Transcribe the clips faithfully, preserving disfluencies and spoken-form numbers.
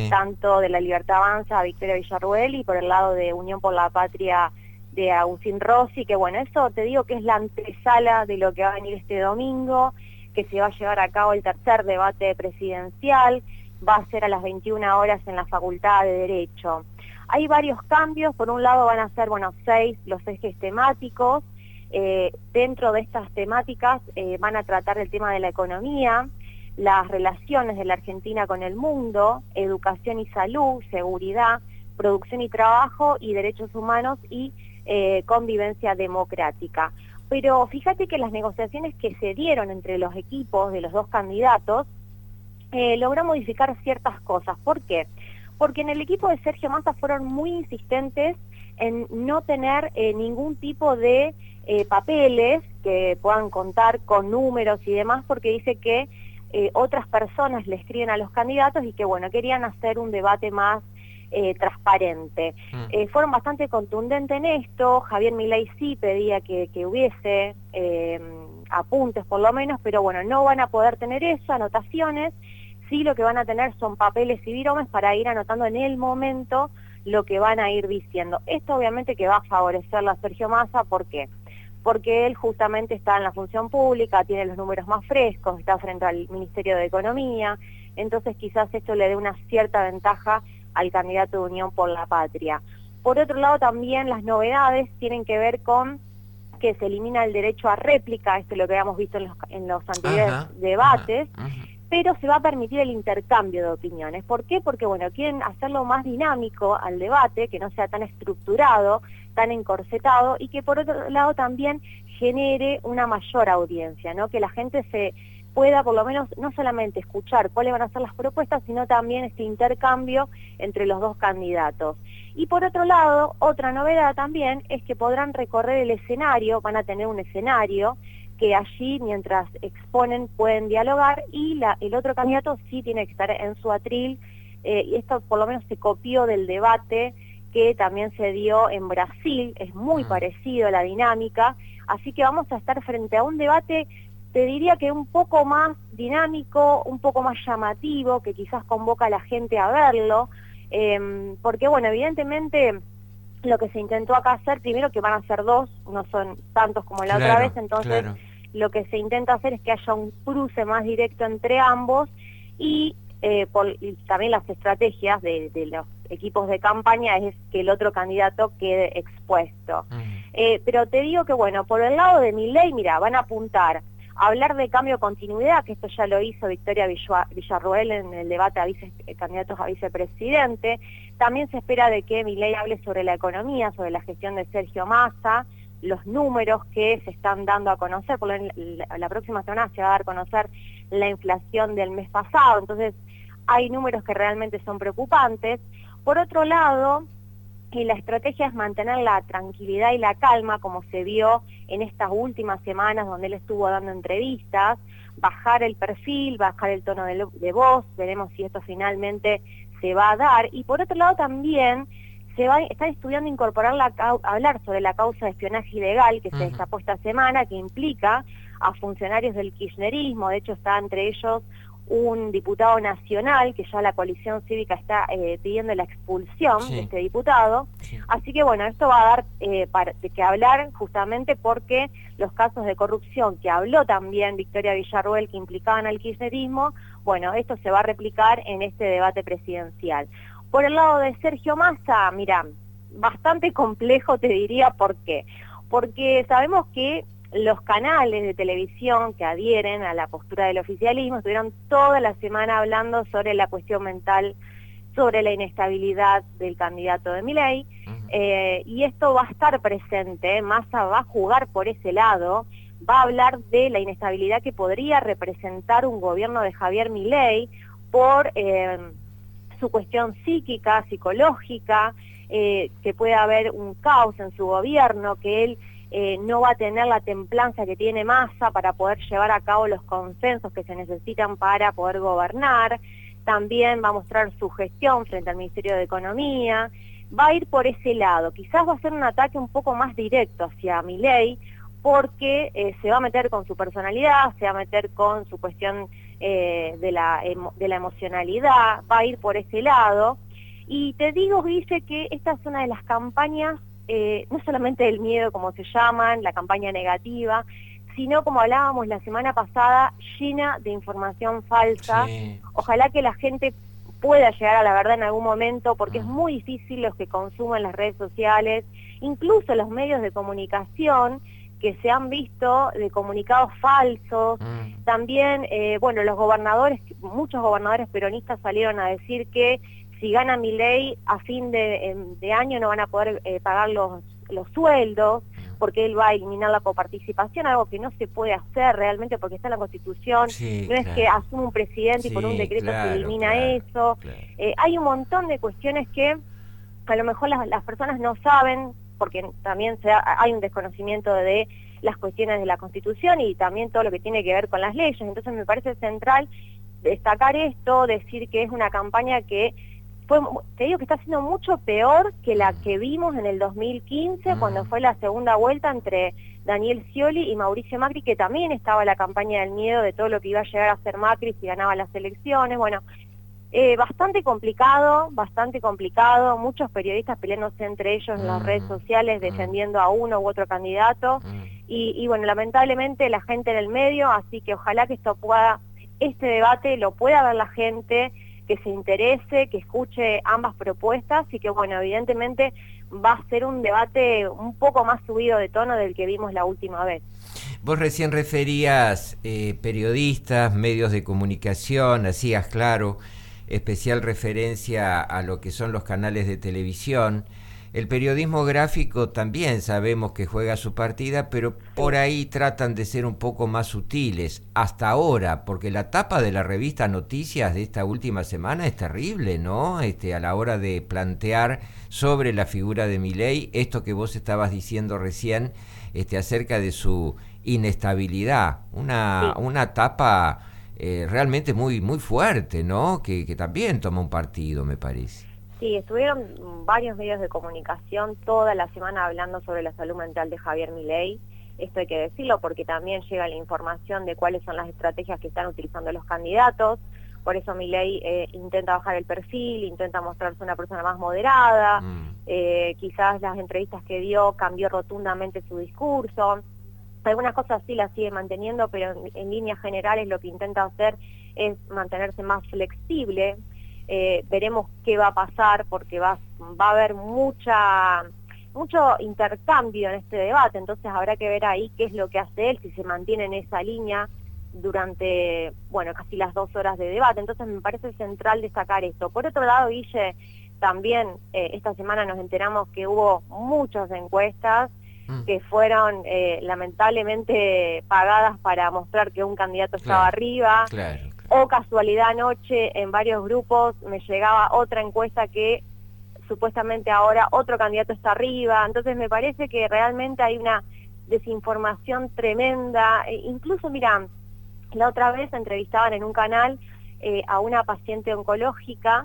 sí. tanto de La Libertad Avanza a Victoria Villarruel y por el lado de Unión por la Patria de Agustín Rossi, que bueno, eso te digo que es la antesala de lo que va a venir este domingo, que se va a llevar a cabo el tercer debate presidencial, va a ser a las veintiuna horas en la Facultad de Derecho. Hay varios cambios, por un lado van a ser, bueno, seis los ejes temáticos, eh, dentro de estas temáticas eh, van a tratar el tema de la economía, las relaciones de la Argentina con el mundo, educación y salud, seguridad, producción y trabajo y derechos humanos y eh, convivencia democrática. Pero fíjate que las negociaciones que se dieron entre los equipos de los dos candidatos eh, logró modificar ciertas cosas. ¿Por qué? Porque en el equipo de Sergio Massa fueron muy insistentes en no tener eh, ningún tipo de eh, papeles que puedan contar con números y demás, porque dice que eh, otras personas le escriben a los candidatos y que, bueno, querían hacer un debate más eh, transparente. Mm. Eh, fueron bastante contundentes en esto. Javier Milei sí pedía que, que hubiese eh, apuntes por lo menos, pero bueno, no van a poder tener eso, anotaciones. Sí, lo que van a tener son papeles y biromes para ir anotando en el momento lo que van a ir diciendo. Esto obviamente que va a favorecerle a Sergio Massa, ¿por qué? Porque él justamente está en la función pública, tiene los números más frescos, está frente al Ministerio de Economía, entonces quizás esto le dé una cierta ventaja al candidato de Unión por la Patria. Por otro lado, también las novedades tienen que ver con que se elimina el derecho a réplica, esto es lo que habíamos visto en los, en los anteriores Ajá, debates, ajá, ajá. pero se va a permitir el intercambio de opiniones. ¿Por qué? Porque, bueno, quieren hacerlo más dinámico al debate, que no sea tan estructurado, tan encorsetado, y que por otro lado también genere una mayor audiencia, ¿no? Que la gente se pueda por lo menos no solamente escuchar cuáles van a ser las propuestas, sino también este intercambio entre los dos candidatos. Y por otro lado, otra novedad también es que podrán recorrer el escenario, van a tener un escenario, que allí mientras exponen pueden dialogar y la, el otro candidato sí tiene que estar en su atril, eh, y esto por lo menos se copió del debate que también se dio en Brasil, es muy Mm. parecido a la dinámica, así que vamos a estar frente a un debate, te diría que un poco más dinámico, un poco más llamativo, que quizás convoca a la gente a verlo, eh, porque bueno, evidentemente lo que se intentó acá hacer, primero que van a ser dos, no son tantos como la otra vez, Claro, entonces claro. lo que se intenta hacer es que haya un cruce más directo entre ambos y, eh, por, y también las estrategias de, de los equipos de campaña es que el otro candidato quede expuesto. Mm. Eh, pero te digo que bueno, por el lado de Milei, mira, van a apuntar a hablar de cambio de continuidad, que esto ya lo hizo Victoria Villarruel en el debate a vice, candidatos a vicepresidente. También se espera de que Milei hable sobre la economía, sobre la gestión de Sergio Massa, los números que se están dando a conocer, por la, la próxima semana se va a dar a conocer la inflación del mes pasado, entonces hay números que realmente son preocupantes. Por otro lado, y la estrategia es mantener la tranquilidad y la calma, como se vio en estas últimas semanas donde él estuvo dando entrevistas, bajar el perfil, bajar el tono de, de voz, veremos si esto finalmente se va a dar. Y por otro lado también se va, están estudiando incorporar la, hablar sobre la causa de espionaje ilegal que uh-huh. se destapó esta semana, que implica a funcionarios del kirchnerismo, de hecho está entre ellos un diputado nacional, que ya la coalición cívica está eh, pidiendo la expulsión sí. de este diputado, sí. Así que bueno, esto va a dar eh, para, de que hablar justamente porque los casos de corrupción que habló también Victoria Villarruel que implicaban al kirchnerismo, bueno, esto se va a replicar en este debate presidencial. Por el lado de Sergio Massa, mira, bastante complejo te diría, ¿por qué? Porque sabemos que los canales de televisión que adhieren a la postura del oficialismo estuvieron toda la semana hablando sobre la cuestión mental, sobre la inestabilidad del candidato de Milei, uh-huh. eh, y esto va a estar presente, Massa va a jugar por ese lado, va a hablar de la inestabilidad que podría representar un gobierno de Javier Milei por eh, su cuestión psíquica, psicológica, eh, que puede haber un caos en su gobierno, que él Eh, no va a tener la templanza que tiene Massa para poder llevar a cabo los consensos que se necesitan para poder gobernar. También va a mostrar su gestión frente al Ministerio de Economía, va a ir por ese lado. Quizás va a ser un ataque un poco más directo hacia Milei, porque eh, se va a meter con su personalidad, se va a meter con su cuestión eh, de, la, de la emocionalidad, va a ir por ese lado. Y te digo, Guille, que esta es una de las campañas, eh, no solamente del miedo, como se llaman, la campaña negativa, sino, como hablábamos la semana pasada, llena de información falsa. Sí. Ojalá que la gente pueda llegar a la verdad en algún momento, porque Mm. es muy difícil los que consumen las redes sociales, incluso los medios de comunicación, que se han visto de comunicados falsos. Mm. También, eh, bueno, los gobernadores, muchos gobernadores peronistas salieron a decir que si gana Milei a fin de, de año no van a poder eh, pagar los, los sueldos, porque él va a eliminar la coparticipación, algo que no se puede hacer realmente porque está en la Constitución. Sí, No es claro. que asume un presidente Sí, y por un decreto claro, se elimina claro, eso. claro. Eh, hay un montón de cuestiones que a lo mejor las, las personas no saben, porque también se ha, hay un desconocimiento de las cuestiones de la Constitución y también todo lo que tiene que ver con las leyes. Entonces me parece central destacar esto, decir que es una campaña que fue, te digo que está siendo mucho peor que la que vimos en el dos mil quince, mm. cuando fue la segunda vuelta entre Daniel Scioli y Mauricio Macri, que también estaba la campaña del miedo de todo lo que iba a llegar a hacer Macri si ganaba las elecciones. Bueno, eh, bastante complicado, bastante complicado, muchos periodistas peleándose entre ellos mm. en las redes sociales, defendiendo mm. a uno u otro candidato, mm. y, y bueno, lamentablemente la gente en el medio, así que ojalá que esto pueda, este debate lo pueda ver la gente, que se interese, que escuche ambas propuestas y que, bueno, evidentemente va a ser un debate un poco más subido de tono del que vimos la última vez. Vos recién referías eh, periodistas, medios de comunicación, hacías, claro, especial referencia a lo que son los canales de televisión. El periodismo gráfico también sabemos que juega su partida, pero por ahí tratan de ser un poco más sutiles hasta ahora, porque la tapa de la revista Noticias de esta última semana es terrible, ¿no? Este, a la hora de plantear sobre la figura de Milei esto que vos estabas diciendo recién, este, acerca de su inestabilidad, una, sí. una tapa eh, realmente muy, muy fuerte, ¿no? Que, que también toma un partido, me parece. Sí, estuvieron varios medios de comunicación toda la semana hablando sobre la salud mental de Javier Milei. Esto hay que decirlo porque también llega la información de cuáles son las estrategias que están utilizando los candidatos. Por eso Milei eh, intenta bajar el perfil, intenta mostrarse una persona más moderada. Mm. Eh, quizás las entrevistas que dio cambió rotundamente su discurso. Algunas cosas sí las sigue manteniendo, pero en, en líneas generales lo que intenta hacer es mantenerse más flexible. Eh, veremos qué va a pasar porque va, va a haber mucha mucho intercambio en este debate, entonces habrá que ver ahí qué es lo que hace él, si se mantiene en esa línea durante, bueno, casi las dos horas de debate. Entonces me parece central destacar esto. Por otro lado, Guille, también eh, esta semana nos enteramos que hubo muchas encuestas mm. que fueron eh, lamentablemente pagadas para mostrar que un candidato estaba claro, arriba. Claro. O casualidad anoche en varios grupos me llegaba otra encuesta que supuestamente ahora otro candidato está arriba. Entonces me parece que realmente hay una desinformación tremenda. E incluso, mira, la otra vez entrevistaban en un canal eh, a una paciente oncológica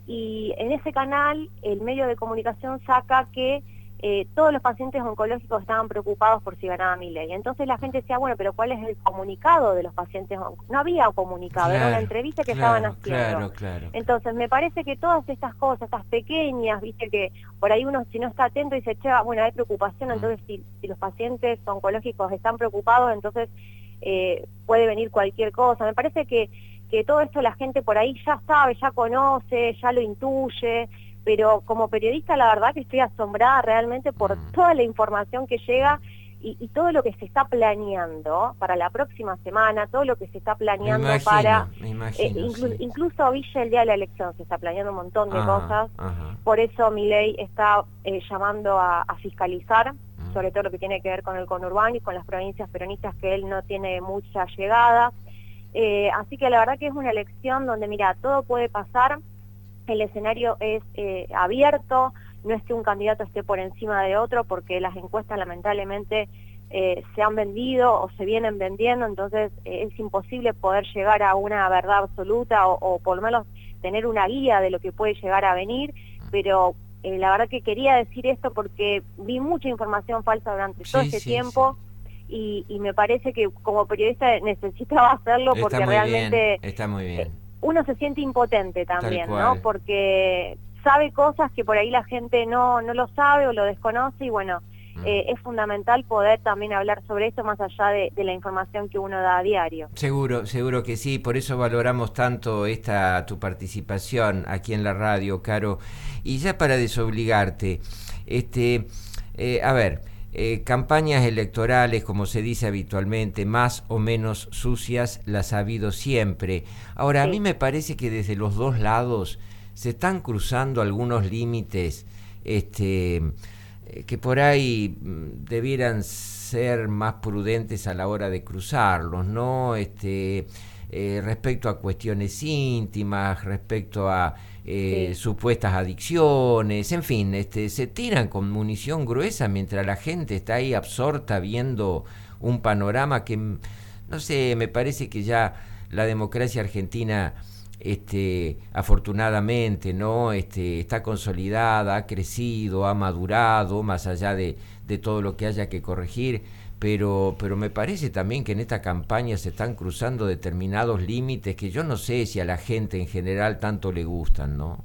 y en ese canal el medio de comunicación saca que Eh, todos los pacientes oncológicos estaban preocupados por si ganaba Milei. Entonces la gente decía, bueno, pero ¿cuál es el comunicado de los pacientes oncológicos? No había un comunicado, claro, era una entrevista que claro, estaban haciendo. Claro, claro. Entonces me parece que todas estas cosas, estas pequeñas, viste que por ahí uno si no está atento dice, che, bueno, hay preocupación, mm. entonces si, si los pacientes oncológicos están preocupados, entonces eh, puede venir cualquier cosa. Me parece que, que todo esto la gente por ahí ya sabe, ya conoce, ya lo intuye, pero como periodista la verdad que estoy asombrada realmente por mm. toda la información que llega y, y todo lo que se está planeando para la próxima semana, todo lo que se está planeando me imagino, para... Me imagino, eh, inclu sí. Incluso Villa el día de la elección se está planeando un montón de ajá, cosas, ajá. Por eso Milei está eh, llamando a, a fiscalizar, mm. sobre todo lo que tiene que ver con el conurbano y con las provincias peronistas que él no tiene mucha llegada. Eh, así que la verdad que es una elección donde, mira, todo puede pasar. El escenario es eh, abierto, no es que un candidato esté por encima de otro, porque las encuestas lamentablemente eh, se han vendido o se vienen vendiendo, entonces eh, es imposible poder llegar a una verdad absoluta o, o por lo menos tener una guía de lo que puede llegar a venir, pero eh, la verdad que quería decir esto porque vi mucha información falsa durante sí, todo este sí, tiempo. Sí. y, y me parece que como periodista necesitaba hacerlo porque está muy realmente bien, está muy bien. Uno se siente impotente también, Tal cual. ¿no? Porque sabe cosas que por ahí la gente no, no lo sabe o lo desconoce y bueno, Mm. eh, es fundamental poder también hablar sobre esto más allá de, de la información que uno da a diario. Seguro, seguro que sí, por eso valoramos tanto esta tu participación aquí en la radio, Caro. Y ya para desobligarte, este, eh, a ver, eh, campañas electorales, como se dice habitualmente, más o menos sucias, las ha habido siempre. Ahora, sí. A mí me parece que desde los dos lados se están cruzando algunos límites, este, que por ahí debieran ser más prudentes a la hora de cruzarlos, ¿no? Este, eh, respecto a cuestiones íntimas, respecto a eh, sí. supuestas adicciones, en fin, este, se tiran con munición gruesa mientras la gente está ahí absorta viendo un panorama que, no sé, me parece que ya la democracia argentina Este, afortunadamente, ¿no? Este, está consolidada, ha crecido, ha madurado, más allá de, de todo lo que haya que corregir, pero, pero me parece también que en esta campaña se están cruzando determinados límites que yo no sé si a la gente en general tanto le gustan, ¿no?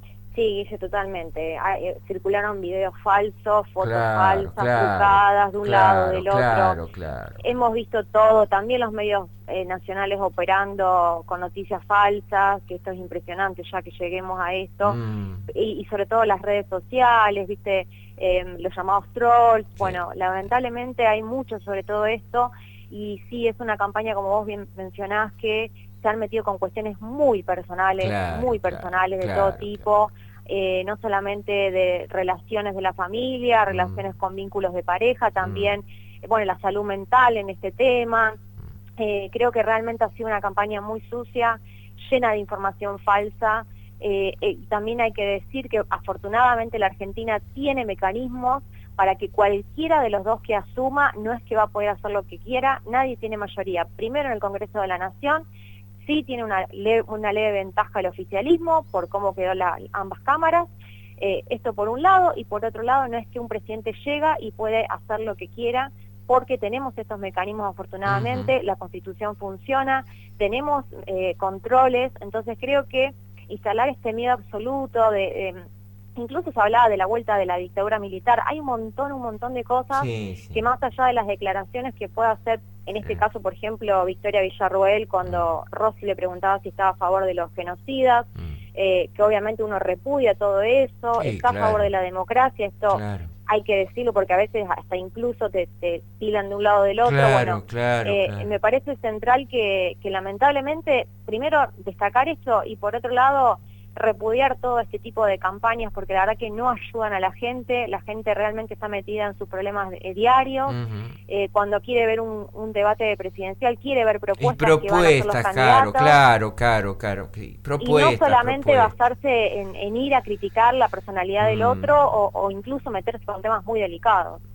Sí, Guille, totalmente. Hay, circularon videos falsos, fotos claro, falsas, claro, trucadas de un claro, lado, del claro, otro. Claro. Hemos visto todo, también los medios eh, nacionales operando con noticias falsas, que esto es impresionante ya que lleguemos a esto. Mm. Y, y sobre todo las redes sociales, viste, eh, los llamados trolls. Sí. Bueno, lamentablemente hay mucho sobre todo esto y sí, es una campaña, como vos bien mencionás, que se han metido con cuestiones muy personales, claro, muy personales, claro, de todo claro, tipo, claro. Eh, no solamente de relaciones de la familia, relaciones mm. con vínculos de pareja, también, mm. bueno, la salud mental en este tema. Eh, creo que realmente ha sido una campaña muy sucia, llena de información falsa. Eh, eh, también hay que decir que afortunadamente la Argentina tiene mecanismos para que cualquiera de los dos que asuma, no es que va a poder hacer lo que quiera, nadie tiene mayoría. Primero en el Congreso de la Nación, sí tiene una, le, una leve ventaja el oficialismo por cómo quedó la, ambas cámaras, eh, esto por un lado, y por otro lado no es que un presidente llega y puede hacer lo que quiera, porque tenemos estos mecanismos afortunadamente, uh-huh. La Constitución funciona, tenemos eh, controles, entonces creo que instalar este miedo absoluto de... Eh, incluso se hablaba de la vuelta de la dictadura militar, hay un montón, un montón de cosas sí, sí. que más allá de las declaraciones que pueda hacer, en este uh-huh. caso, por ejemplo, Victoria Villarroel, cuando uh-huh. Rossi le preguntaba si estaba a favor de los genocidas, uh-huh. eh, que obviamente uno repudia todo eso, sí, está claro. a favor de la democracia, esto claro. hay que decirlo porque a veces hasta incluso te, te tiran de un lado del otro, claro, bueno, claro, eh, claro. me parece central que, que lamentablemente, primero destacar esto y por otro lado, repudiar todo este tipo de campañas porque la verdad que no ayudan a la gente, la gente realmente está metida en sus problemas eh, diarios, uh-huh. eh, cuando quiere ver un, un debate presidencial, quiere ver propuestas, propuestas que van a hacer los claro, candidatos. Claro, claro, claro, sí. Propuestas, y no solamente propuestas. basarse en, en ir a criticar la personalidad mm. del otro o, o incluso meterse con temas muy delicados.